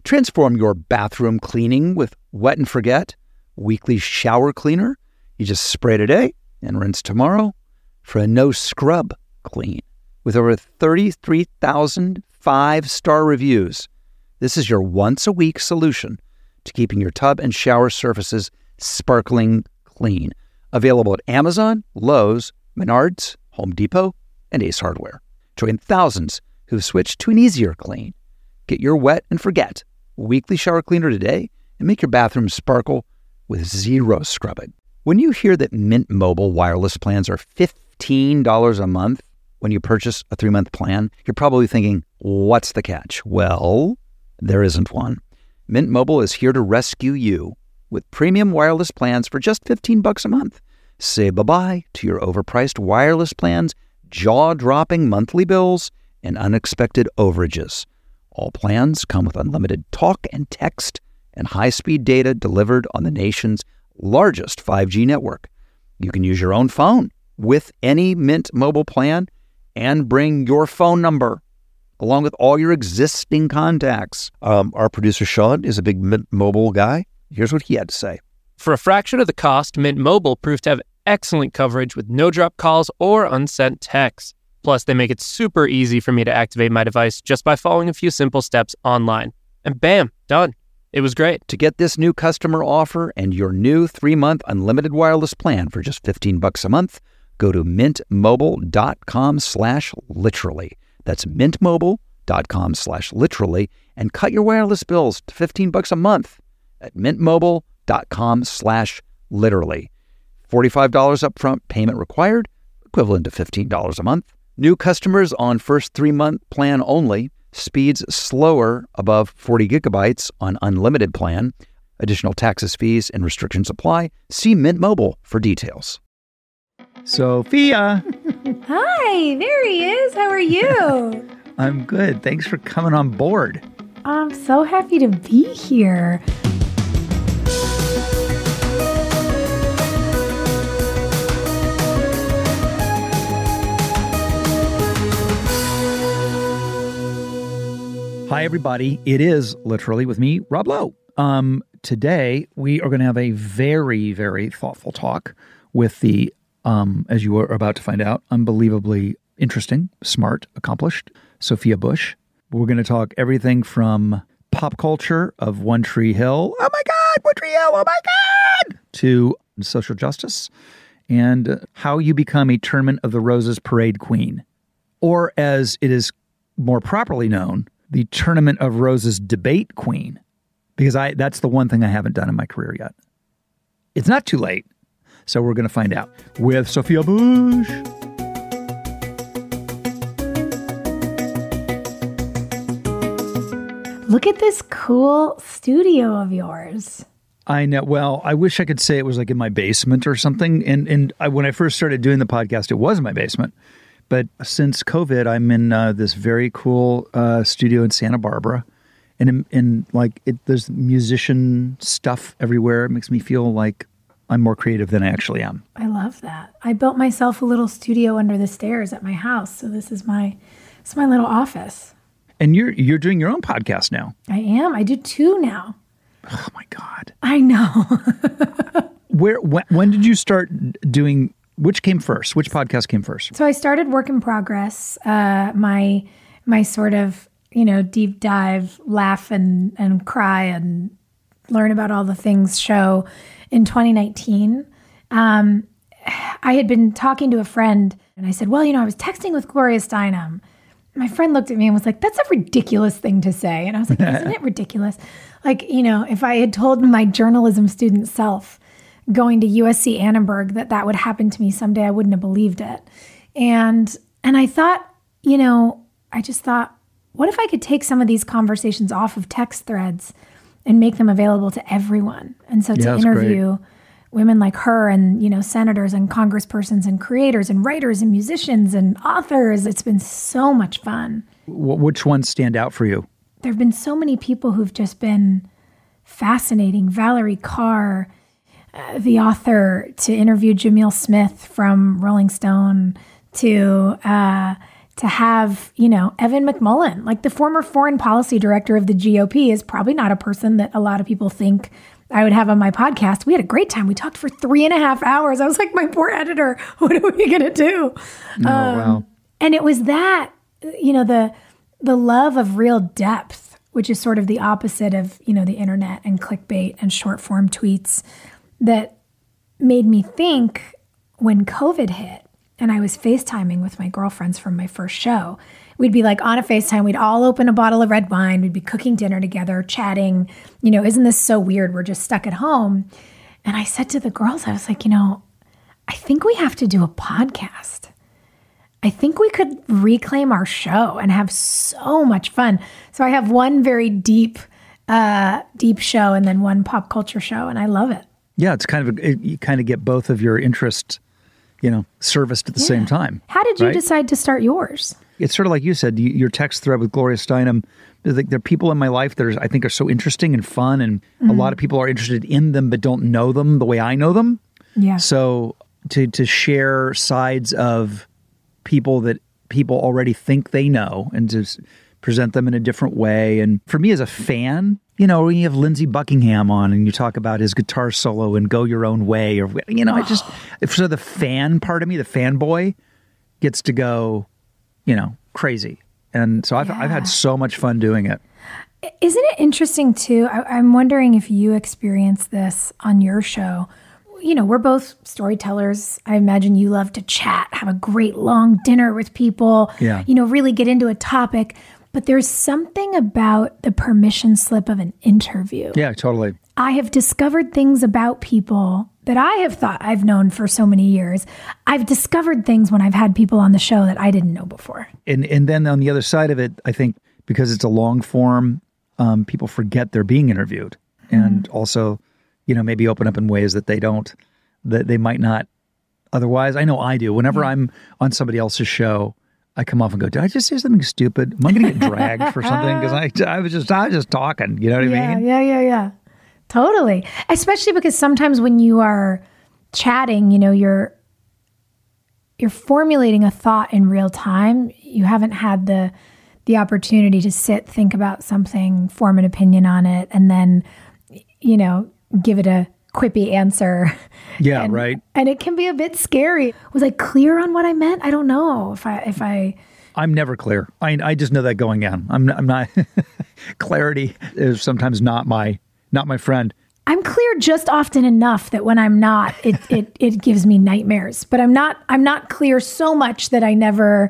Transform your bathroom cleaning with Wet and Forget Weekly Shower Cleaner. You just spray today and rinse tomorrow for a no-scrub clean. With over 33,000 5-star reviews, this is your once-a-week solution to keeping your tub and shower surfaces sparkling clean. Available at Amazon, Lowe's, Menards, Home Depot, and Ace Hardware. Join thousands who've switched to an easier clean. Get your Wet and Forget Weekly Shower Cleaner today and make your bathroom sparkle with zero scrubbing. When you hear that Mint Mobile wireless plans are $15 a month when you purchase a 3-month plan, you're probably thinking, what's the catch? Well, there isn't one. Mint Mobile is here to rescue you with premium wireless plans for just $15 a month. Say bye-bye to your overpriced wireless plans, jaw-dropping monthly bills, and unexpected overages. All plans come with unlimited talk and text and high-speed data delivered on the nation's largest 5G network. You can use your own phone with any Mint Mobile plan and bring your phone number along with all your existing contacts. Our producer, Sean, is a big Mint Mobile guy. Here's what he had to say. For a fraction of the cost, Mint Mobile proved to have excellent coverage with no-drop calls or unsent texts. Plus, they make it super easy for me to activate my device just by following a few simple steps online. And bam, done. It was great. To get this new customer offer and your new 3-month unlimited wireless plan for just $15 a month, go to mintmobile.com/literally. That's mintmobile.com/literally and cut your wireless bills to $15 a month at mintmobile.com/literally. $45 upfront payment required, equivalent to $15 a month. New customers on first 3-month plan only. Speeds slower above 40 gigabytes on unlimited plan. Additional taxes, fees, and restrictions apply. See Mint Mobile for details. Sophia! Hi, there he is. How are you? I'm good. Thanks for coming on board. I'm so happy to be here. Hi, everybody. It is Literally with me, Rob Lowe. Today, we are going to have a very, very thoughtful talk with the, as you are about to find out, unbelievably interesting, smart, accomplished Sophia Bush. We're going to talk everything from pop culture of One Tree Hill, oh my God, One Tree Hill, oh my God, to social justice and how you become a Tournament of the Roses parade queen, or as it is more properly known, the Tournament of Roses debate queen, because that's the one thing I haven't done in my career yet. It's not too late, so we're going to find out with Sophia Bush. Look at this cool studio of yours. I know. Well, I wish I could say it was like in my basement or something. And when I first started doing the podcast, it was in my basement. But since COVID, I'm in this very cool studio in Santa Barbara. And there's musician stuff everywhere. It makes me feel like I'm more creative than I actually am. I love that. I built myself a little studio under the stairs at my house. So this is my little office. And you're doing your own podcast now. I am. I do 2 now. Oh, my God. I know. When did you start doing... Which came first? Which podcast came first? So I started Work in Progress, my sort of, deep dive, laugh and cry and learn about all the things show in 2019. I had been talking to a friend and I said, well, I was texting with Gloria Steinem. My friend looked at me and was like, that's a ridiculous thing to say. And I was like, isn't it ridiculous? Like, if I had told my journalism student self going to USC Annenberg that would happen to me someday, I wouldn't have believed it. And I thought, I just thought, what if I could take some of these conversations off of text threads and make them available to everyone? And so to interview women like her and, senators and congresspersons and creators and writers and musicians and authors, it's been so much fun. Which ones stand out for you? There have been so many people who've just been fascinating. Valerie Carr, the author, to interview Jamil Smith from Rolling Stone, to to have, you know, Evan McMullin, like the former foreign policy director of the GOP, is probably not a person that a lot of people think I would have on my podcast. We had a great time. We talked for 3.5 hours. I was like, my poor editor, what are we going to do? Wow. And it was that, you know, the love of real depth, which is sort of the opposite of, you know, the internet and clickbait and short form tweets, that made me think when COVID hit and I was FaceTiming with my girlfriends from my first show. We'd be like on a FaceTime, we'd all open a bottle of red wine, we'd be cooking dinner together, chatting, you know, isn't this so weird? We're just stuck at home. And I said to the girls, I was like, you know, I think we have to do a podcast. I think we could reclaim our show and have so much fun. So I have one very deep show and then one pop culture show, and I love it. Yeah, it's kind of you kind of get both of your interests, you know, serviced at the same time. How did you decide to start yours? It's sort of like you said, your text thread with Gloria Steinem. There are people in my life that I think are so interesting and fun, and a lot of people are interested in them but don't know them the way I know them. Yeah. So to share sides of people that people already think they know and to present them in a different way. And for me as a fan, you know, when you have Lindsey Buckingham on and you talk about his guitar solo and Go Your Own Way, or, you know, so the fan part of me, the fanboy, gets to go, you know, crazy. And so I've had so much fun doing it. Isn't it interesting too? I'm wondering if you experience this on your show. You know, we're both storytellers. I imagine you love to chat, have a great long dinner with people, you know, really get into a topic. But there's something about the permission slip of an interview. Yeah, totally. I have discovered things about people that I have thought I've known for so many years. I've discovered things when I've had people on the show that I didn't know before. And then on the other side of it, I think because it's a long form, people forget they're being interviewed. And also, you know, maybe open up in ways that they might not otherwise. I know I do. Whenever I'm on somebody else's show, I come off and go, did I just say something stupid? Am I going to get dragged for something? Because I was just talking. You know what I mean? Yeah. Totally. Especially because sometimes when you are chatting, you know, you're formulating a thought in real time. You haven't had the opportunity to sit, think about something, form an opinion on it, and then, you know, give it a quippy answer. Yeah, right. And it can be a bit scary. Was I clear on what I meant? I don't know if I I'm never clear. I just know that going in. I'm not clarity is sometimes not my friend. I'm clear just often enough that when I'm not, it gives me nightmares. But I'm not clear so much that I never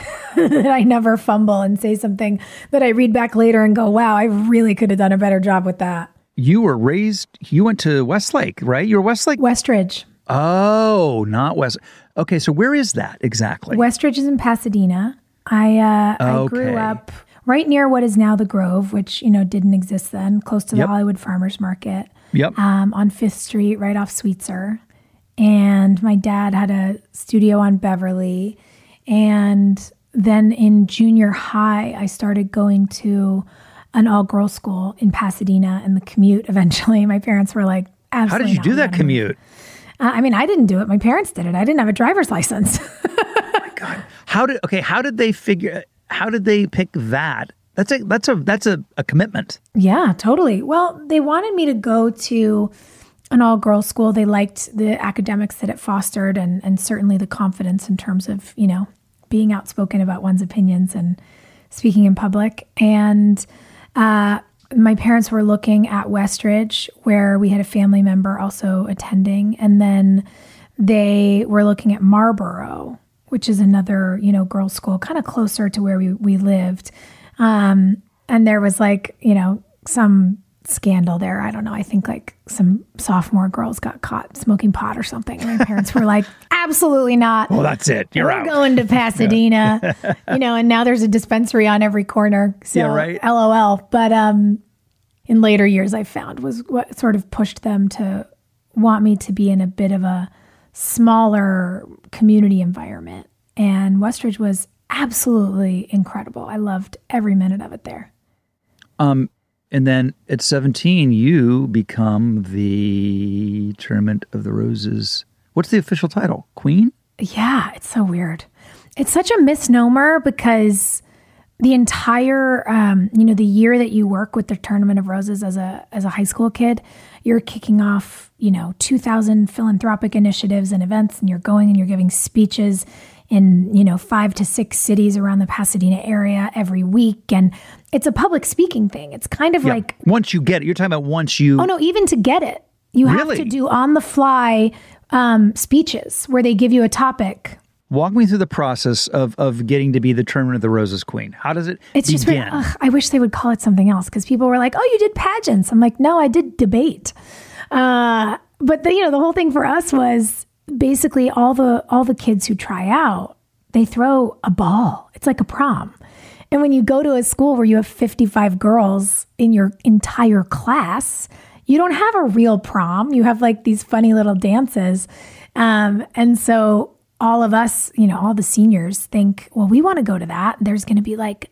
fumble and say something that I read back later and go, wow, I really could have done a better job with that. You went to Westlake, right? You were Westlake? Westridge. Oh, not West. Okay, so where is that exactly? Westridge is in Pasadena. I grew up right near what is now the Grove, which, you know, didn't exist then, close to the Hollywood Farmers Market. Yep. On 5th Street, right off Sweetser. And my dad had a studio on Beverly. And then in junior high, I started going to an all-girls school in Pasadena, and the commute eventually, my parents were like, absolutely How did you do that commute? I mean, I didn't do it. My parents did it. I didn't have a driver's license. Oh my God. How did they pick that? That's a commitment. Yeah, totally. Well, they wanted me to go to an all-girls school. They liked the academics that it fostered and certainly the confidence in terms of, you know, being outspoken about one's opinions and speaking in public. And my parents were looking at Westridge, where we had a family member also attending. And then they were looking at Marlboro, which is another, you know, girls' school, kind of closer to where we lived. And there was like, you know, some scandal there. I don't know. I think like some sophomore girls got caught smoking pot or something. And my parents were like, absolutely not. Well, that's it. We're out. Going to Pasadena, you know, and now there's a dispensary on every corner. So, yeah, right. LOL. But in later years, I found was what sort of pushed them to want me to be in a bit of a smaller community environment. And Westridge was absolutely incredible. I loved every minute of it there. And then at 17, you become the Tournament of the Roses. What's the official title? Queen? Yeah, it's so weird. It's such a misnomer because the entire, the year that you work with the Tournament of Roses as a high school kid, you're kicking off, 2,000 philanthropic initiatives and events, and you're going and you're giving speeches in, 5 to 6 cities around the Pasadena area every week. And it's a public speaking thing. It's kind of like... Once you get it, you're talking about once you... Oh, no, even to get it. You have to do on-the-fly speeches where they give you a topic. Walk me through the process of getting to be the Tournament of the Roses queen. How does it begin? I wish they would call it something else because people were like, oh, you did pageants. I'm like, no, I did debate. But the whole thing for us was basically all the kids who try out, they throw a ball. It's like a prom. And when you go to a school where you have 55 girls in your entire class, you don't have a real prom. You have like these funny little dances. And so all of us, all the seniors think, well, we want to go to that. There's going to be like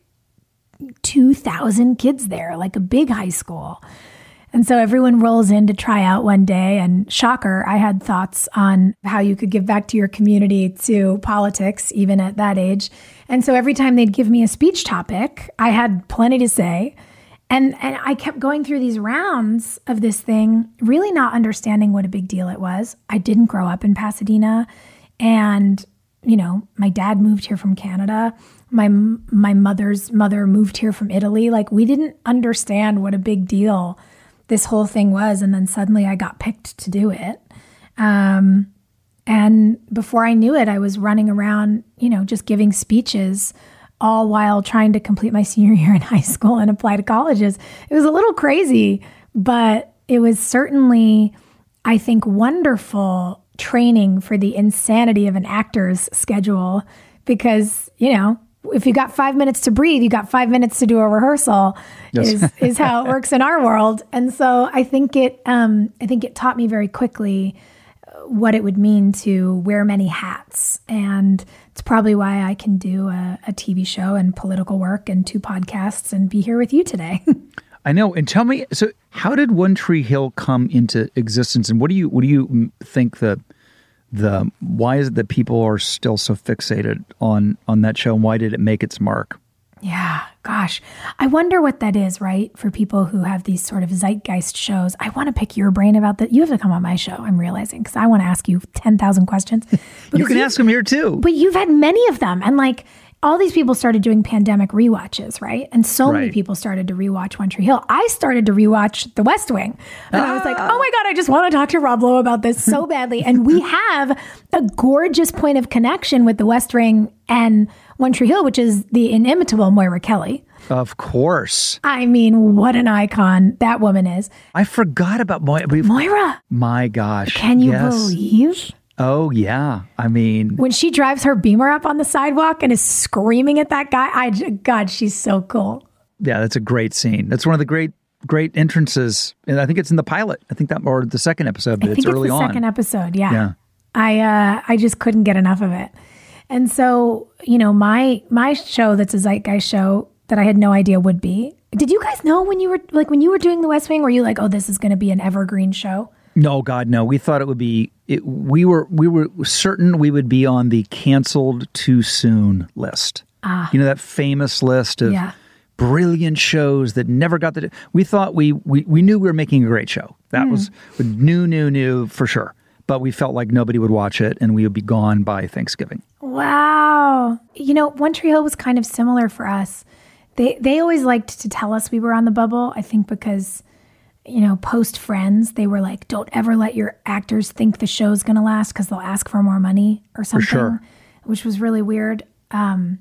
2,000 kids there, like a big high school. And so everyone rolls in to try out one day. And shocker, I had thoughts on how you could give back to your community, to politics, even at that age. And so every time they'd give me a speech topic, I had plenty to say. And I kept going through these rounds of this thing, really not understanding what a big deal it was. I didn't grow up in Pasadena. And, my dad moved here from Canada. My mother's mother moved here from Italy. Like, we didn't understand what a big deal this whole thing was. And then suddenly I got picked to do it. And before I knew it, I was running around, just giving speeches, all while trying to complete my senior year in high school and apply to colleges. It was a little crazy, but it was certainly, I think, wonderful training for the insanity of an actor's schedule because, if you got 5 minutes to breathe, you got 5 minutes to do a rehearsal. Yes. is how it works in our world. And so I think it taught me very quickly what it would mean to wear many hats. And it's probably why I can do a TV show and political work and 2 podcasts and be here with you today. I know. And tell me, so how did One Tree Hill come into existence? And what do you think why is it that people are still so fixated on that show? And why did it make its mark? Yeah, gosh. I wonder what that is, right? For people who have these sort of zeitgeist shows. I want to pick your brain about that. You have to come on my show, I'm realizing, because I want to ask you 10,000 questions. You can ask them here too. But you've had many of them. And like, all these people started doing pandemic rewatches, right? And so many people started to rewatch One Tree Hill. I started to rewatch The West Wing. And I was like, oh my God, I just want to talk to Rob Lowe about this so badly. And we have a gorgeous point of connection with The West Wing and One Tree Hill, which is the inimitable Moira Kelly. Of course. I mean, what an icon that woman is. I forgot about Moira. Moira. My gosh. Can you believe? Oh, yeah. I mean, when she drives her Beamer up on the sidewalk and is screaming at that guy, God, she's so cool. Yeah, that's a great scene. That's one of the great entrances. And I think it's in the pilot. I think that, or the second episode, but it's early on. I think it's the second episode. Yeah. I just couldn't get enough of it. And so, my show that's a zeitgeist show that I had no idea would be. Did you guys know when you were doing The West Wing, were you like, oh, this is going to be an evergreen show? No, God, no. We thought it would be. We were certain we would be on the canceled too soon list. That famous list of brilliant shows that never got the. We thought we knew we were making a great show. That was new for sure. But we felt like nobody would watch it, and we would be gone by Thanksgiving. Wow. One Tree Hill was kind of similar for us. They always liked to tell us we were on the bubble. I think because, post Friends, they were like, don't ever let your actors think the show's going to last because they'll ask for more money or something, for sure. Which was really weird. I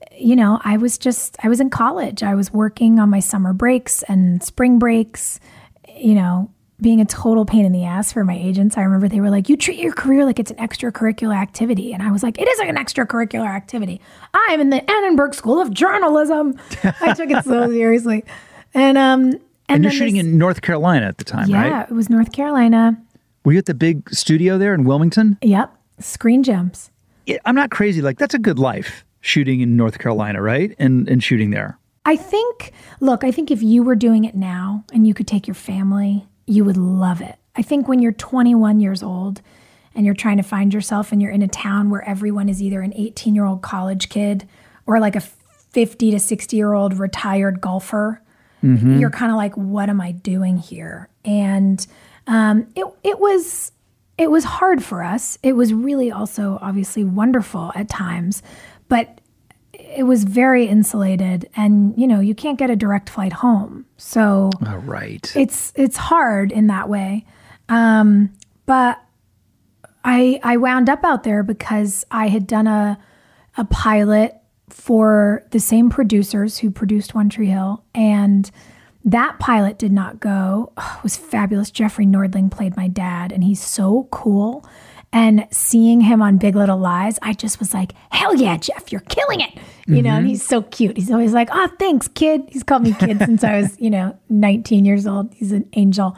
was in college. I was working on my summer breaks and spring breaks, being a total pain in the ass for my agents. I remember they were like, you treat your career like it's an extracurricular activity. And I was like, it is an extracurricular activity. I'm in the Annenberg School of Journalism. I took it so seriously. And you're shooting in North Carolina at the time, right? Yeah, it was North Carolina. Were you at the big studio there in Wilmington? Yep. Screen Gems. I'm not crazy. Like, that's a good life, shooting in North Carolina, right? And shooting there. I think if you were doing it now and you could take your family, you would love it. I think when you're 21 years old and you're trying to find yourself and you're in a town where everyone is either an 18-year-old college kid or like a 50 to 60-year-old retired golfer, you're kind of like, what am I doing here? And it was hard for us. It was really also obviously wonderful at times, but it was very insulated, and you can't get a direct flight home. So right. It's hard in that way. But I wound up out there because I had done a pilot for the same producers who produced One Tree Hill, and that pilot did not go. Oh, it was fabulous. Jeffrey Nordling played my dad, and he's so cool. And seeing him on Big Little Lies, I just was like, hell yeah, Jeff, you're killing it. And he's so cute. He's always like, oh, thanks, kid. He's called me kid since I was, 19 years old. He's an angel.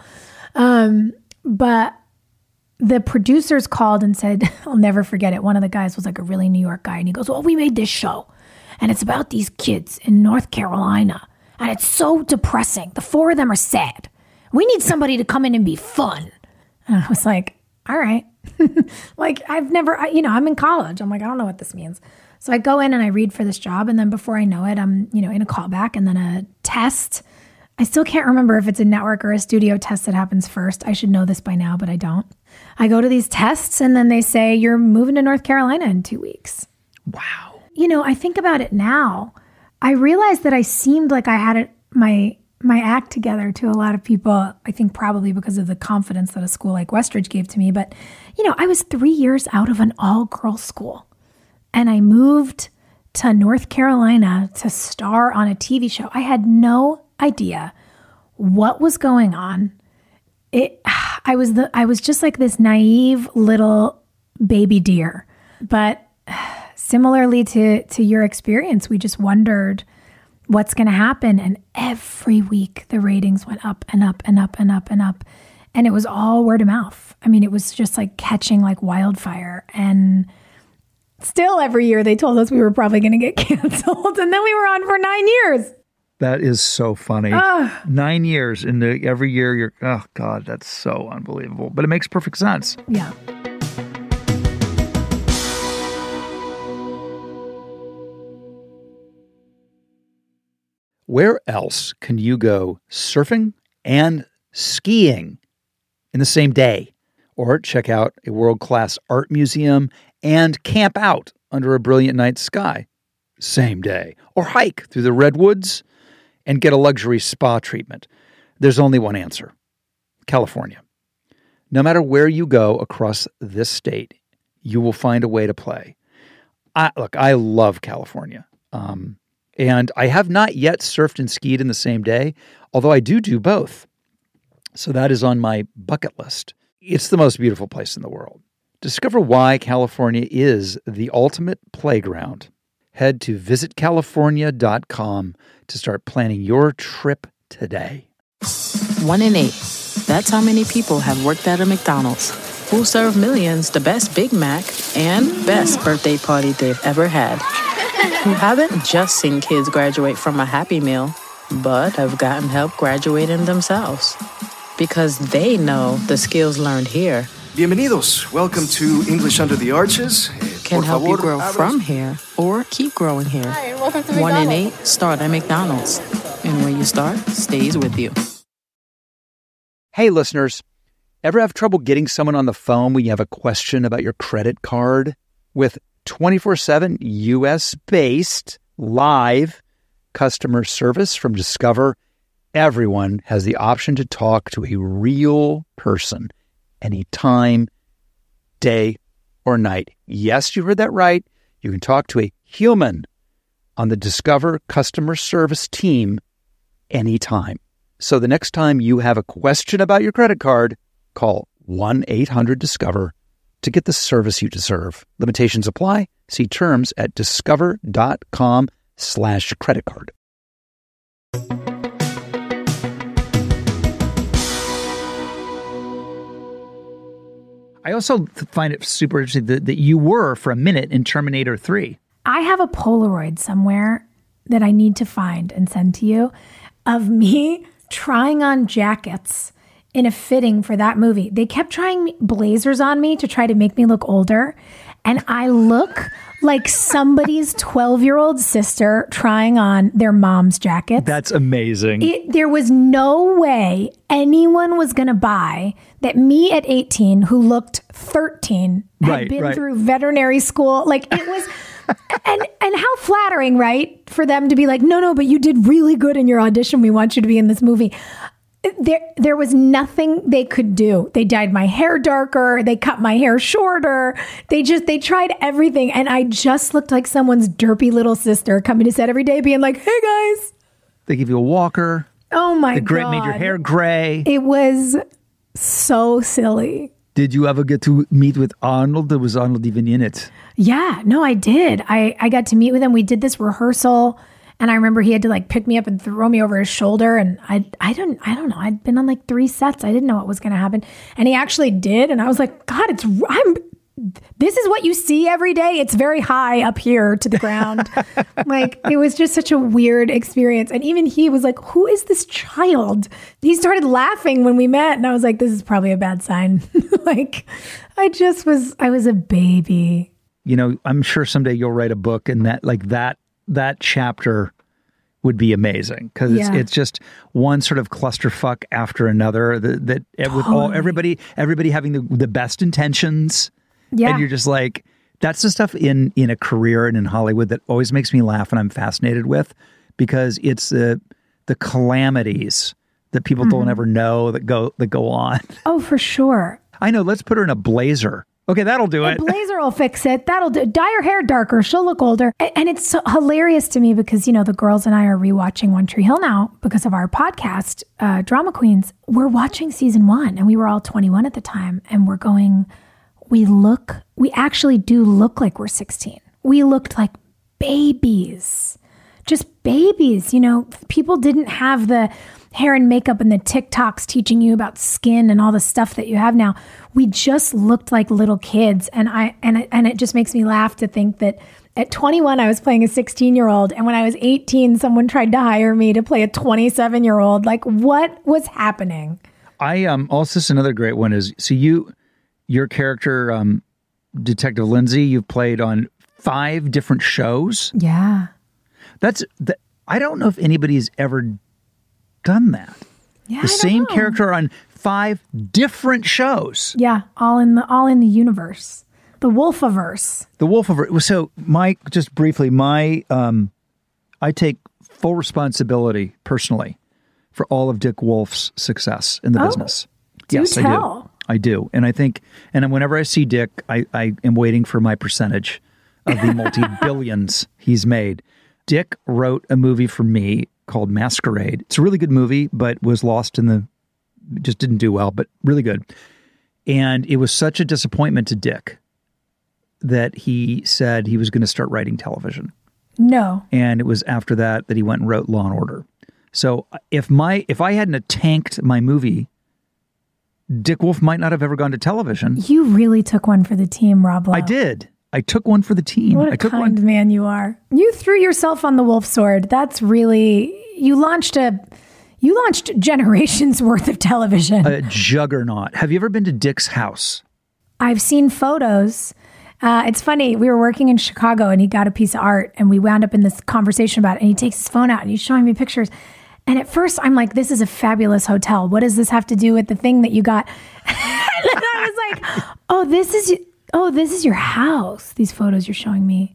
But the producers called and said, I'll never forget it. One of the guys was like a really New York guy. And he goes, well, we made this show, and it's about these kids in North Carolina. And it's so depressing. The four of them are sad. We need somebody to come in and be fun. And I was like, all right. Like I'm in college. I'm like, I don't know what this means. So I go in and I read for this job. And then before I know it, I'm, in a callback and then a test. I still can't remember if it's a network or a studio test that happens first. I should know this by now, but I don't. I go to these tests and then they say, you're moving to North Carolina in 2 weeks. Wow. I think about it now. I realized that I seemed like I had my act together to a lot of people, I think probably because of the confidence that a school like Westridge gave to me. But, I was 3 years out of an all-girls school, and I moved to North Carolina to star on a TV show. I had no idea what was going on. I was just like this naive little baby deer. But similarly to your experience, we just wondered what's going to happen. And every week the ratings went up and up and up and up and up. And it was all word of mouth. I mean, it was just like catching like wildfire. And still every year they told us we were probably going to get canceled. And then we were on for 9 years. That is so funny. 9 years and every year you're, oh God, that's so unbelievable. But it makes perfect sense. Yeah. Where else can you go surfing and skiing in the same day? Or check out a world-class art museum and camp out under a brilliant night sky same day? Or hike through the redwoods and get a luxury spa treatment? There's only one answer: California. No matter where you go across this state, you will find a way to play. I love California. And I have not yet surfed and skied in the same day, although I do both. So that is on my bucket list. It's the most beautiful place in the world. Discover why California is the ultimate playground. Head to visitcalifornia.com to start planning your trip today. 1 in 8. That's how many people have worked at a McDonald's, who serve millions the best Big Mac and best birthday party they've ever had. Who haven't just seen kids graduate from a Happy Meal, but have gotten help graduating themselves. Because they know the skills learned here Bienvenidos. Welcome to English Under the Arches. Can help you grow from here or keep growing here. Hi, welcome to 1 in McDonald's. 8 start at McDonald's. And when you start, stays with you. Hey, listeners, ever have trouble getting someone on the phone when you have a question about your credit card? With 24/7 U.S.-based live customer service from Discover, everyone has the option to talk to a real person anytime, day or night. Yes, you heard that right. You can talk to a human on the Discover customer service team anytime. So the next time you have a question about your credit card, call 1-800-DISCOVER to get the service you deserve. Limitations apply. See terms at discover.com/creditcard. I also find it super interesting that you were, for a minute, in Terminator 3. I have a Polaroid somewhere that I need to find and send to you of me trying on jackets in a fitting for that movie. They kept trying blazers on me to try to make me look older. And I look like somebody's 12-year-old sister trying on their mom's jackets. That's amazing. There was no way anyone was going to buy that me at 18, who looked 13, had been through veterinary school. Like it was, and how flattering, right? For them to be like, no, but you did really good in your audition. We want you to be in this movie. There was nothing they could do. They dyed my hair darker. They cut my hair shorter. They tried everything. And I just looked like someone's derpy little sister coming to set every day being like, hey guys. They give you a walker. Oh my God. Made your hair gray. It was so silly. Did you ever get to meet with Arnold? Or was Arnold even in it? Yeah, no, I did. I got to meet with him. We did this rehearsal. And I remember he had to like pick me up and throw me over his shoulder. And I don't know. I'd been on like 3 sets. I didn't know what was going to happen. And he actually did. And I was like, God, this is what you see every day. It's very high up here to the ground. Like it was just such a weird experience. And even he was like, who is this child? He started laughing when we met. And I was like, this is probably a bad sign. Like I was a baby. You know, I'm sure someday you'll write a book and that chapter would be amazing because it's just one sort of clusterfuck after another that with everybody having the best intentions. Yeah. And you're just like, that's the stuff in a career and in Hollywood that always makes me laugh and I'm fascinated with because it's the calamities that people don't ever know that go on. Oh, for sure. I know. Let's put her in a blazer. Okay, that'll do it. A blazer will fix it. That'll do. Dye her hair darker. She'll look older. And it's so hilarious to me because, you know, the girls and I are rewatching One Tree Hill now because of our podcast, Drama Queens. We're watching season 1 and we were all 21 at the time. And we're going, we actually do look like we're 16. We looked like babies, just babies. You know, people didn't have the hair and makeup and the TikToks teaching you about skin and all the stuff that you have now. We just looked like little kids. And it just makes me laugh to think that at 21, I was playing a 16-year-old. And when I was 18, someone tried to hire me to play a 27-year-old. Like, what was happening? Also, another great one is, so your character, Detective Lindsay, you've played on 5 different shows. Yeah. I don't know if anybody's ever done that. Yeah, the same character on 5 different shows. Yeah, all in the universe. The Wolfiverse. The Wolfiverse. So just briefly, I take full responsibility personally for all of Dick Wolf's success in the business. Yes, I do. And I think, and whenever I see Dick, I am waiting for my percentage of the multi-billions he's made. Dick wrote a movie for me called Masquerade. It's a really good movie, but was lost just didn't do well, but really good. And it was such a disappointment to Dick that he said he was going to start writing television. No. And it was after that he went and wrote Law and Order. So if I hadn't tanked my movie, Dick Wolf might not have ever gone to television. You really took one for the team, Rob Lowe. I did. I took one for the team. What a kind man you are. You threw yourself on the wolf sword. That's really, you launched generations worth of television. A juggernaut. Have you ever been to Dick's house? I've seen photos. It's funny. We were working in Chicago and he got a piece of art and we wound up in this conversation about it. And he takes his phone out and he's showing me pictures. And at first I'm like, this is a fabulous hotel. What does this have to do with the thing that you got? And then I was like, oh, this is your house. These photos you're showing me.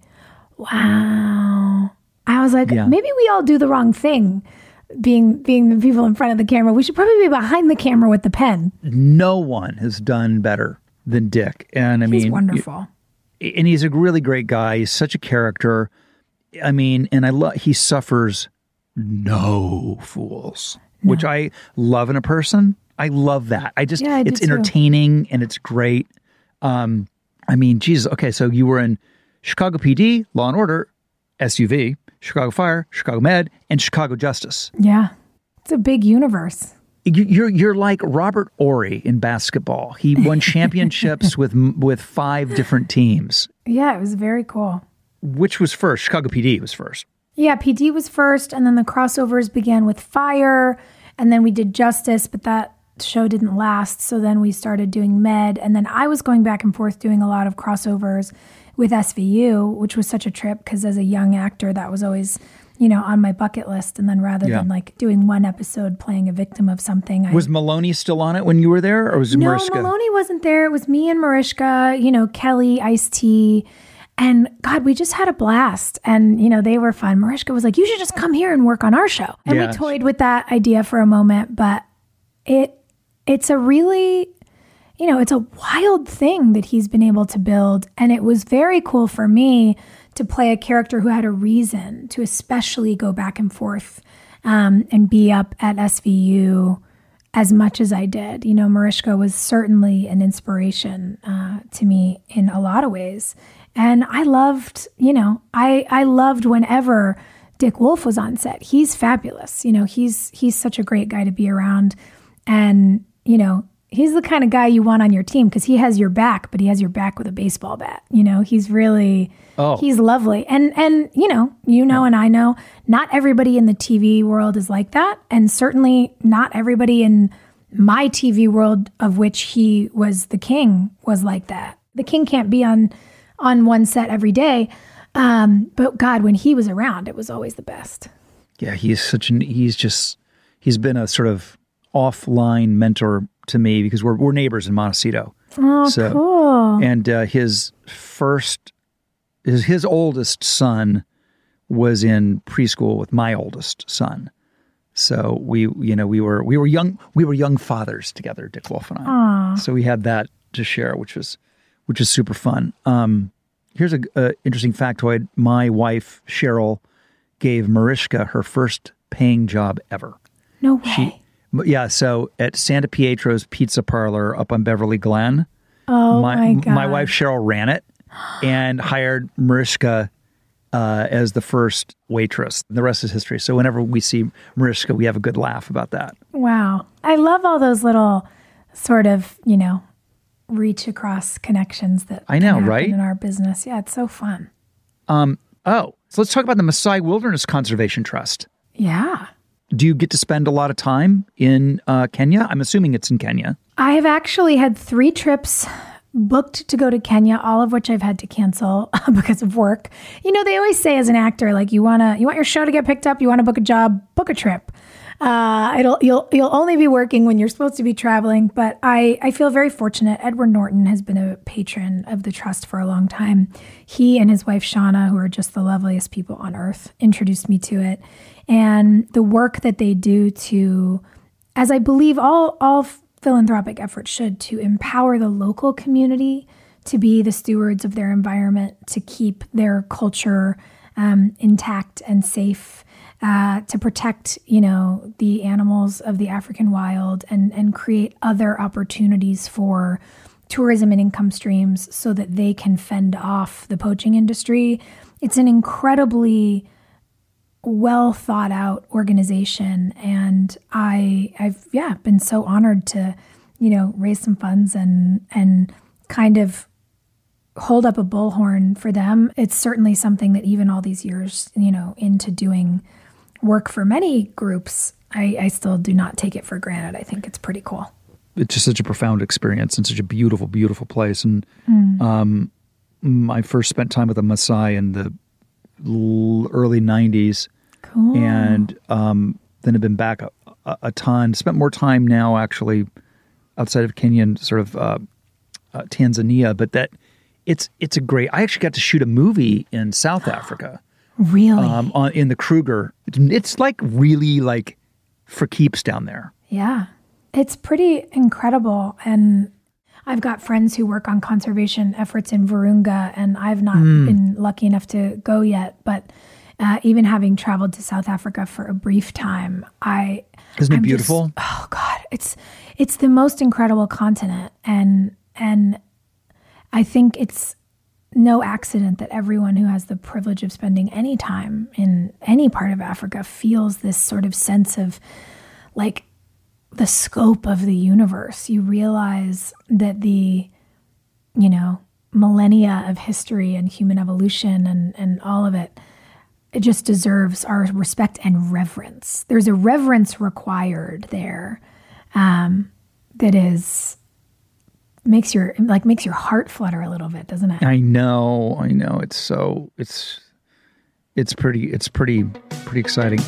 Wow. I was like, maybe we all do the wrong thing. Being the people in front of the camera. We should probably be behind the camera with the pen. No one has done better than Dick. And he's wonderful. And he's a really great guy. He's such a character. I mean, and he suffers no fools, which I love in a person. I love that. It's entertaining and it's great. I mean, Jesus. Okay, so you were in Chicago PD, Law and Order, SUV, Chicago Fire, Chicago Med, and Chicago Justice. Yeah, it's a big universe. You're like Robert Horry in basketball. He won championships with 5 different teams. Yeah, it was very cool. Which was first? Chicago PD was first. Yeah, PD was first, and then the crossovers began with Fire, and then we did Justice, but that show didn't last. So then we started doing Med. And then I was going back and forth doing a lot of crossovers with SVU, which was such a trip because as a young actor, that was always, on my bucket list. And then rather than like doing one episode playing a victim of something. Was Maloney still on it when you were there, or was it Mariska? No, Maloney wasn't there. It was me and Mariska, Kelly, Ice-T. And God, we just had a blast. And, they were fun. Mariska was like, you should just come here and work on our show. And we toyed with that idea for a moment. But it's a really, it's a wild thing that he's been able to build. And it was very cool for me to play a character who had a reason to especially go back and forth and be up at SVU as much as I did. Mariska was certainly an inspiration to me in a lot of ways. And I loved, I loved whenever Dick Wolf was on set. He's fabulous. He's such a great guy to be around. And, he's the kind of guy you want on your team because he has your back, but he has your back with a baseball bat. He's really, he's lovely. And and I know not everybody in the TV world is like that. And certainly not everybody in my TV world, of which he was the king, was like that. The king can't be on one set every day. But God, when he was around, it was always the best. Yeah, he's been a sort of offline mentor to me because we're neighbors in Montecito. Oh, cool. And his oldest son was in preschool with my oldest son. So we were young fathers together, Dick Wolf and I. Aww. So we had that to share, which is super fun. Here's a interesting factoid. My wife, Cheryl, gave Mariska her first paying job ever. No way. So at Santa Pietro's Pizza Parlor up on Beverly Glen, my God. My wife, Cheryl, ran it and hired Mariska as the first waitress. The rest is history. So whenever we see Mariska, we have a good laugh about that. Wow. I love all those little sort of, reach across connections that I know, can happen right? in our business. Yeah, it's so fun. So let's talk about the Maasai Wilderness Conservation Trust. Yeah. Do you get to spend a lot of time in Kenya? I'm assuming it's in Kenya. I have actually had 3 trips booked to go to Kenya, all of which I've had to cancel because of work. They always say as an actor, like you want your show to get picked up, you want to book a job, book a trip. You'll only be working when you're supposed to be traveling. But I feel very fortunate. Edward Norton has been a patron of the trust for a long time. He and his wife Shauna, who are just the loveliest people on earth, introduced me to it. And the work that they do to, as I believe all philanthropic efforts should, to empower the local community to be the stewards of their environment, to keep their culture intact and safe, to protect, the animals of the African wild and create other opportunities for tourism and income streams so that they can fend off the poaching industry. It's an incredibly well thought out organization. And I've been so honored to, raise some funds and kind of hold up a bullhorn for them. It's certainly something that even all these years, into doing work for many groups, I still do not take it for granted. I think it's pretty cool. It's just such a profound experience and such a beautiful, beautiful place. And I first spent time with the Maasai in the early 90s. Cool. And then have been back a ton. Spent more time now, actually, outside of Kenya and sort of Tanzania. But that it's a great. I actually got to shoot a movie in South Africa. Really? In the Kruger. It's like really like for keeps down there. Yeah, it's pretty incredible. And I've got friends who work on conservation efforts in Virunga, and I've not been lucky enough to go yet, but. Even having traveled to South Africa for a brief time, isn't it beautiful? Oh God, it's the most incredible continent, and I think it's no accident that everyone who has the privilege of spending any time in any part of Africa feels this sort of sense of like the scope of the universe. You realize that the millennia of history and human evolution and all of it. It just deserves our respect and reverence. There's a reverence required there. that is makes your heart flutter a little bit, doesn't it? I know. It's pretty exciting.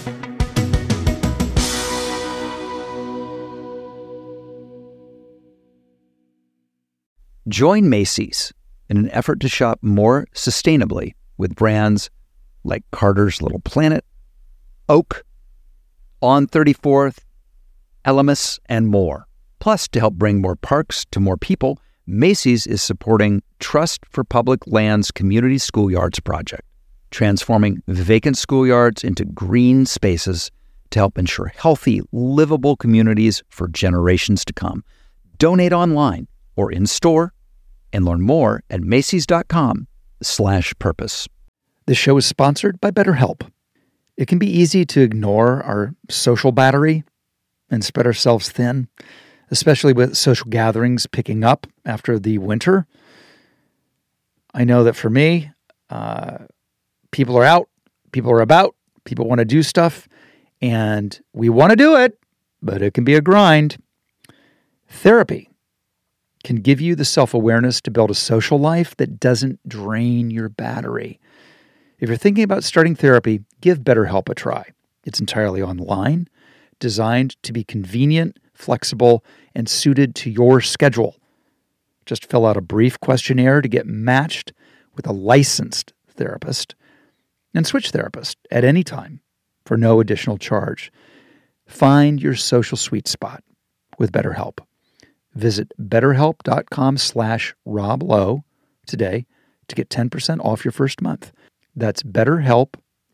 Join Macy's in an effort to shop more sustainably with brands like Carter's Little Planet, Oak, On 34th, Elemis, and more. Plus, to help bring more parks to more people, Macy's is supporting Trust for Public Lands Community Schoolyards project, transforming vacant schoolyards into green spaces to help ensure healthy, livable communities for generations to come. Donate online or in-store and learn more at macys.com/purpose. This show is sponsored by BetterHelp. It can be easy to ignore our social battery and spread ourselves thin, especially with social gatherings picking up after the winter. I know that for me, people are out, people are about, people want to do stuff, and we want to do it, but it can be a grind. Therapy can give you the self-awareness to build a social life that doesn't drain your battery. If you're thinking about starting therapy, give BetterHelp a try. It's entirely online, designed to be convenient, flexible, and suited to your schedule. Just fill out a brief questionnaire to get matched with a licensed therapist and switch therapist at any time for no additional charge. Find your social sweet spot with BetterHelp. Visit betterhelp.com/RobLowe today to get 10% off your first month. That's BetterHelp,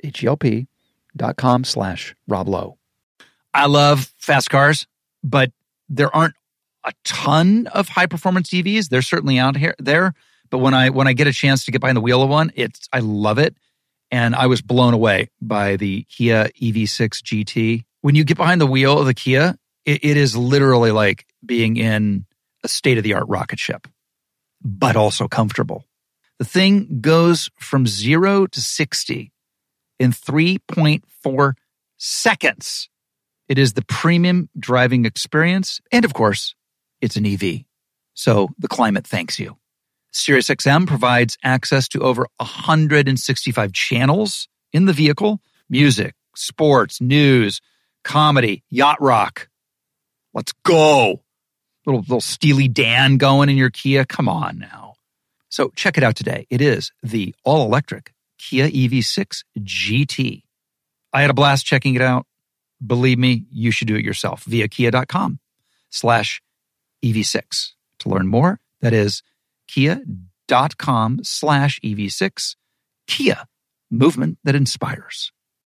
HELP.com/RobLowe. I love fast cars, but there aren't a ton of high-performance EVs. They're certainly out there. But when I get a chance to get behind the wheel of one, I love it. And I was blown away by the Kia EV6 GT. When you get behind the wheel of the Kia, it is literally like being in a state-of-the-art rocket ship, but also comfortable. The thing goes from 0 to 60 in 3.4 seconds. It is the premium driving experience. And of course, it's an EV. So the climate thanks you. SiriusXM provides access to over 165 channels in the vehicle: music, sports, news, comedy, yacht rock. Let's go. Little Steely Dan going in your Kia. Come on now. So check it out today. It is the all-electric Kia EV6 GT. I had a blast checking it out. Believe me, you should do it yourself via kia.com/EV6. To learn more, that is kia.com/EV6. Kia, movement that inspires.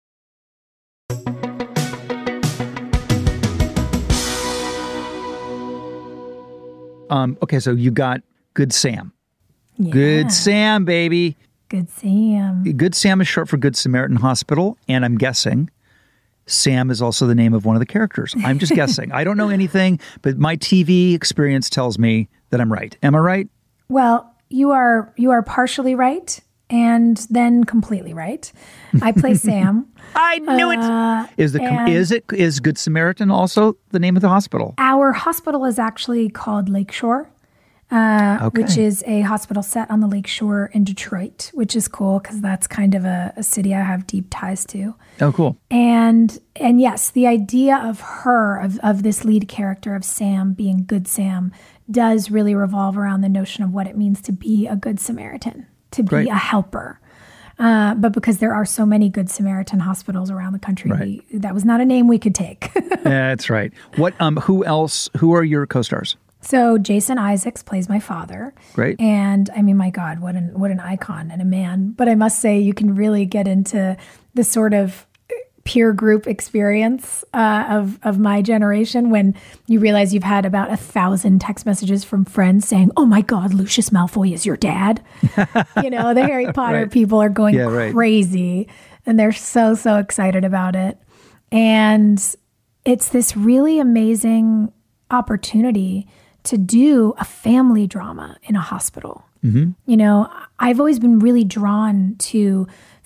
Okay, so you got Good Sam. Yeah. Good Sam, baby. Good Sam. Good Sam is short for Good Samaritan Hospital, and I'm guessing Sam is also the name of one of the characters. I'm just guessing. I don't know anything, but my TV experience tells me that I'm right. Am I right? Well, you are partially right, and then completely right. I play Sam. I knew it. Is Good Samaritan also the name of the hospital? Our hospital is actually called Lakeshore, which is a hospital set on the Lakeshore in Detroit, which is cool because that's kind of a city I have deep ties to. Oh, cool. And yes, the idea of of this lead character of Sam being Good Sam does really revolve around the notion of what it means to be a Good Samaritan, to be a helper. But because there are so many Good Samaritan hospitals around the country, that was not a name we could take. That's right. What? Who else? Who are your co-stars? So Jason Isaacs plays my father. Great. And I mean, my God, what an icon and a man. But I must say, you can really get into the sort of peer group experience of my generation when you realize you've had about 1,000 text messages from friends saying, "Oh my God, Lucius Malfoy is your dad." The Harry Potter people are going crazy, and they're so excited about it. And it's this really amazing opportunity to do a family drama in a hospital. Mm-hmm. I've always been really drawn to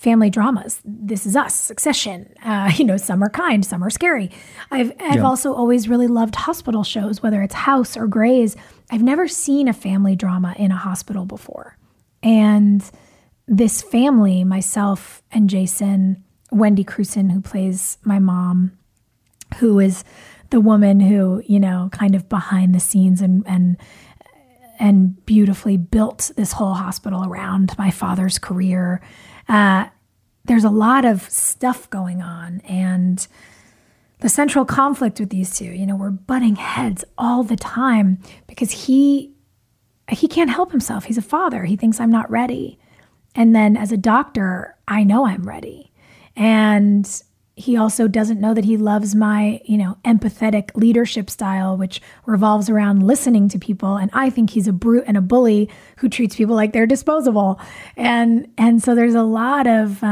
family dramas. This Is Us, Succession. Some are kind, some are scary. I've also always really loved hospital shows, whether it's House or Grey's. I've never seen a family drama in a hospital before. And this family, myself and Jason, Wendy Crewson, who plays my mom, who is the woman who, kind of behind the scenes and beautifully built this whole hospital around my father's career. There's a lot of stuff going on. And the central conflict with these two, we're butting heads all the time because he can't help himself. He's a father. He thinks I'm not ready. And then as a doctor, I know I'm ready. And he also doesn't know that he loves my, empathetic leadership style, which revolves around listening to people. And I think he's a brute and a bully who treats people like they're disposable. And so there's a lot of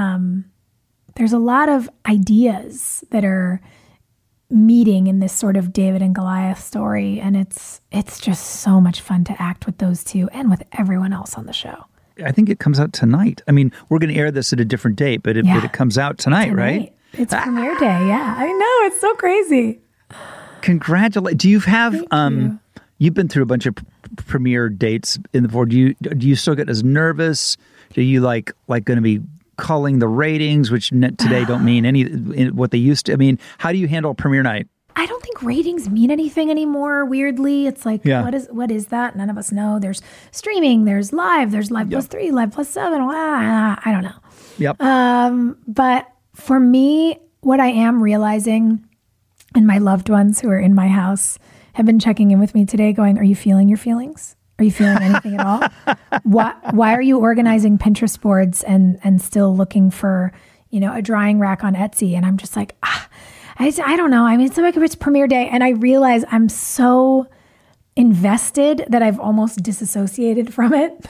ideas that are meeting in this sort of David and Goliath story. And it's just so much fun to act with those two and with everyone else on the show. I think it comes out tonight. I mean, we're going to air this at a different date, but it comes out tonight, right? It's premiere day. Yeah, I know. It's so crazy. Congratulations. Do you have, you've been through a bunch of premiere dates in the before. Do you still get as nervous? Do you like going to be calling the ratings, which today don't mean what they used to? I mean, how do you handle premiere night? I don't think ratings mean anything anymore, weirdly. It's like, what is that? None of us know. There's streaming, there's live plus 3, live plus 7. I don't know. Yep. But for me, what I am realizing, and my loved ones who are in my house have been checking in with me today going, are you feeling your feelings? Are you feeling anything at all? Why are you organizing Pinterest boards and still looking for, a drying rack on Etsy? And I'm just like, I don't know. I mean, it's like it's premiere day. And I realize I'm so invested that I've almost disassociated from it.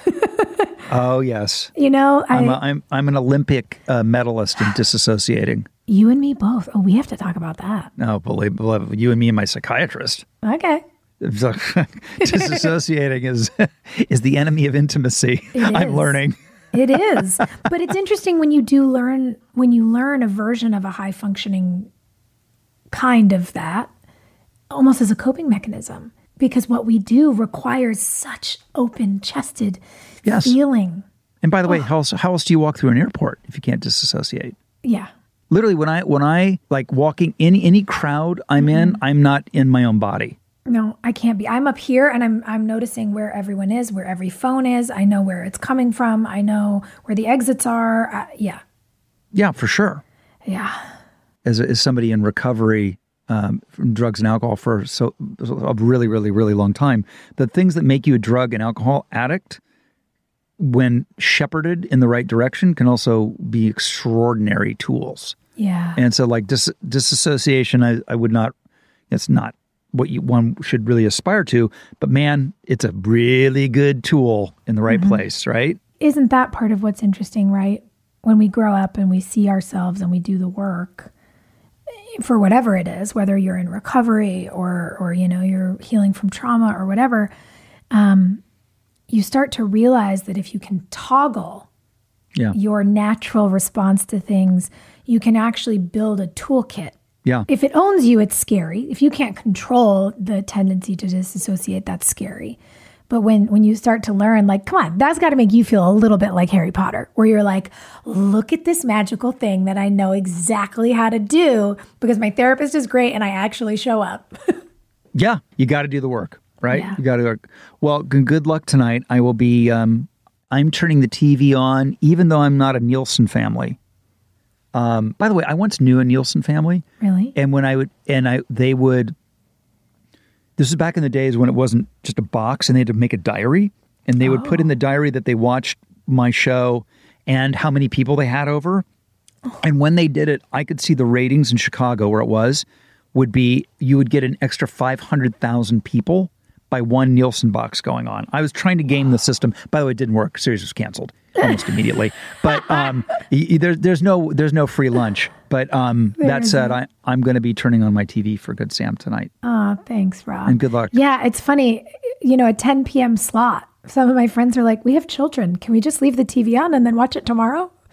Oh, yes. I'm an Olympic medalist in disassociating. You and me both. Oh, we have to talk about that. No, believe you and me and my psychiatrist. Okay. Disassociating is the enemy of intimacy. I'm learning. It is. But it's interesting when you learn a version of a high functioning kind of that, almost as a coping mechanism. Because what we do requires such open-chested feeling. And by the way, how else do you walk through an airport if you can't disassociate? Yeah. Literally, when I like walking in any crowd I'm in, I'm not in my own body. No, I can't be. I'm up here and I'm noticing where everyone is, where every phone is. I know where it's coming from. I know where the exits are. Yeah. Yeah, for sure. Yeah. As somebody in recovery from drugs and alcohol for a really, really, really long time, the things that make you a drug and alcohol addict, when shepherded in the right direction, can also be extraordinary tools. Yeah. And so like disassociation, I would not, it's not what one should really aspire to, but man, it's a really good tool in the right place, right? Isn't that part of what's interesting, right? When we grow up and we see ourselves and we do the work for whatever it is, whether you're in recovery or you're healing from trauma or whatever, you start to realize that if you can toggle your natural response to things, you can actually build a toolkit. Yeah. If it owns you, it's scary. If you can't control the tendency to disassociate, that's scary. But when you start to learn, like, come on, that's got to make you feel a little bit like Harry Potter, where you're like, look at this magical thing that I know exactly how to do because my therapist is great and I actually show up. Yeah, you got to do the work, right? Yeah. You got to work. Well, good luck tonight. I will be, I'm turning the TV on, even though I'm not a Nielsen family. By the way, I once knew a Nielsen family. Really? And they would, this was back in the days when it wasn't just a box and they had to make a diary, and they would put in the diary that they watched my show and how many people they had over. And when they did it, I could see the ratings in Chicago where it was, you would get an extra 500,000 people by one Nielsen box going on. I was trying to game the system. By the way, it didn't work. Series was canceled almost immediately. But there's no free lunch. But that said, I'm going to be turning on my TV for Good Sam tonight. Oh, thanks, Rob. And good luck. Yeah, it's funny. A 10 p.m. slot. Some of my friends are like, we have children. Can we just leave the TV on and then watch it tomorrow?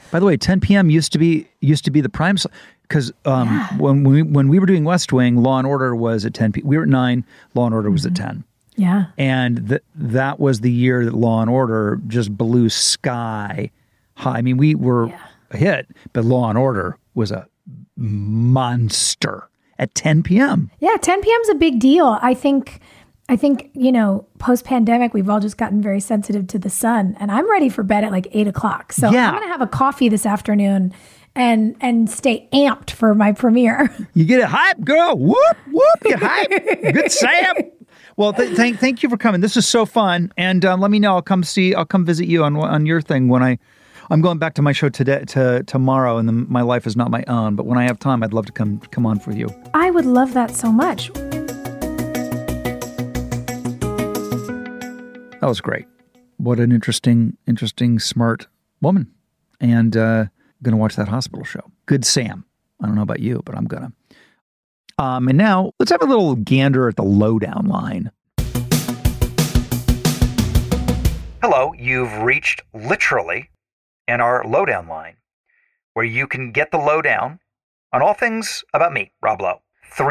By the way, 10 p.m. used to be the prime, because when we were doing West Wing, Law and Order was at 10 p.m. We were at 9, Law and Order was at 10. Yeah. And that was the year that Law and Order just blew sky high. I mean, we were a hit, but Law and Order was a monster at 10 p.m. Yeah, 10 p.m. is a big deal. I think, post-pandemic, we've all just gotten very sensitive to the sun, and I'm ready for bed at like 8 o'clock. So I'm going to have a coffee this afternoon and stay amped for my premiere. You get it hype, girl. Whoop, whoop, you hype. Good Sam. Well, thank you for coming. This is so fun. And let me know. I'll come visit you on your thing when I'm going back to my show tomorrow, and my life is not my own. But when I have time, I'd love to come on for you. I would love that so much. That was great. What an interesting, smart woman. And going to watch that hospital show. Good Sam. I don't know about you, but I'm going to. And now let's have a little gander at the lowdown line. Hello, you've reached literally and our lowdown line, where you can get the lowdown on all things about me, Rob Lowe.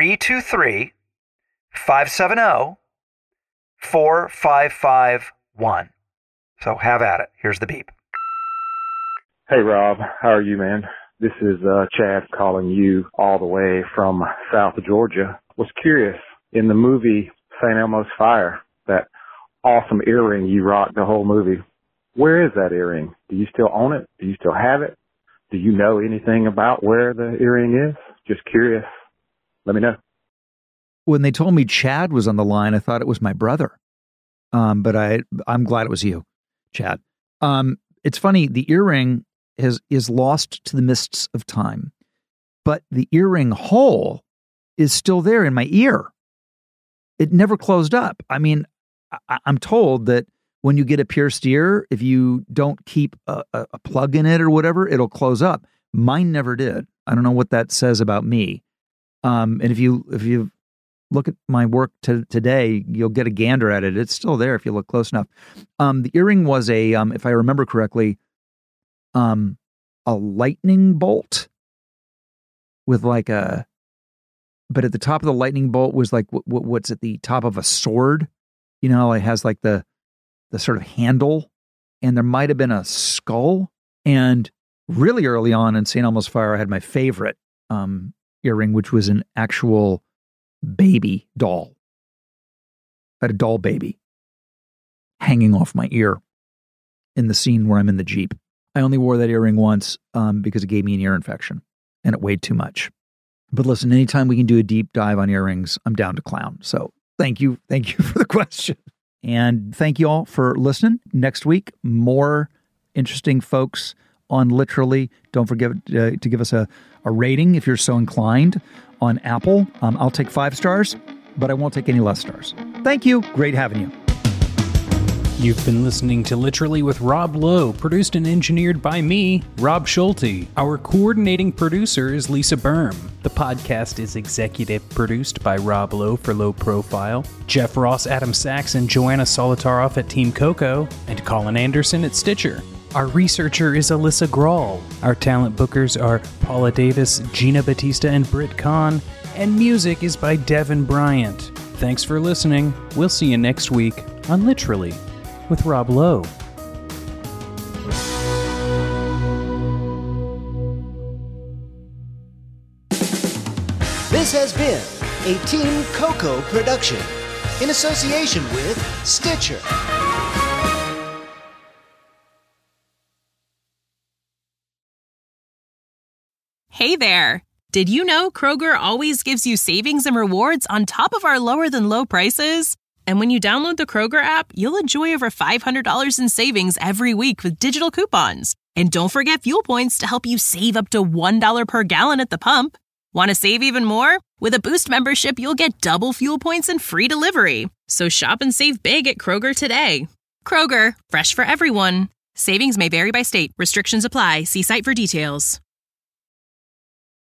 323-570-4551. So have at it. Here's the beep. Hey, Rob. How are you, man? This is Chad calling you all the way from South Georgia. Was curious, in the movie St. Elmo's Fire, that awesome earring you rocked the whole movie, where is that earring? Do you still own it? Do you still have it? Do you know anything about where the earring is? Just curious. Let me know. When they told me Chad was on the line, I thought it was my brother. But I'm glad it was you, Chad. It's funny, the earring is lost to the mists of time, but the earring hole is still there in my ear. It never closed up. I mean, I'm told that when you get a pierced ear, if you don't keep a plug in it or whatever, it'll close up. Mine never did. I don't know what that says about me. And if you look at my work today, you'll get a gander at it. It's still there if you look close enough. The earring was if I remember correctly, a lightning bolt with but at the top of the lightning bolt was like what's at the top of a sword. You know, it has like the sort of handle, and there might have been a skull. And really early on in St. Elmo's Fire, I had my favorite earring, which was an actual baby doll. I had a doll baby hanging off my ear in the scene where I'm in the Jeep. I only wore that earring once because it gave me an ear infection and it weighed too much. But listen, anytime we can do a deep dive on earrings, I'm down to clown. So thank you for the question. And thank you all for listening. Next week, more interesting folks on Literally. Don't forget to give us a rating if you're so inclined on Apple. I'll take 5 stars, but I won't take any less stars. Thank you. Great having you. You've been listening to Literally with Rob Lowe, produced and engineered by me, Rob Schulte. Our coordinating producer is Lisa Berm. The podcast is executive produced by Rob Lowe for Low Profile, Jeff Ross, Adam Sachs, and Joanna Solitaroff at Team Coco, and Colin Anderson at Stitcher. Our researcher is Alyssa Grawl. Our talent bookers are Paula Davis, Gina Batista, and Britt Kahn. And music is by Devin Bryant. Thanks for listening. We'll see you next week on Literally with Rob Lowe. This has been a Team Coco production in association with Stitcher. Hey there! Did you know Kroger always gives you savings and rewards on top of our lower-than-low prices? And when you download the Kroger app, you'll enjoy over $500 in savings every week with digital coupons. And don't forget fuel points to help you save up to $1 per gallon at the pump. Want to save even more? With a Boost membership, you'll get double fuel points and free delivery. So shop and save big at Kroger today. Kroger, fresh for everyone. Savings may vary by state. Restrictions apply. See site for details.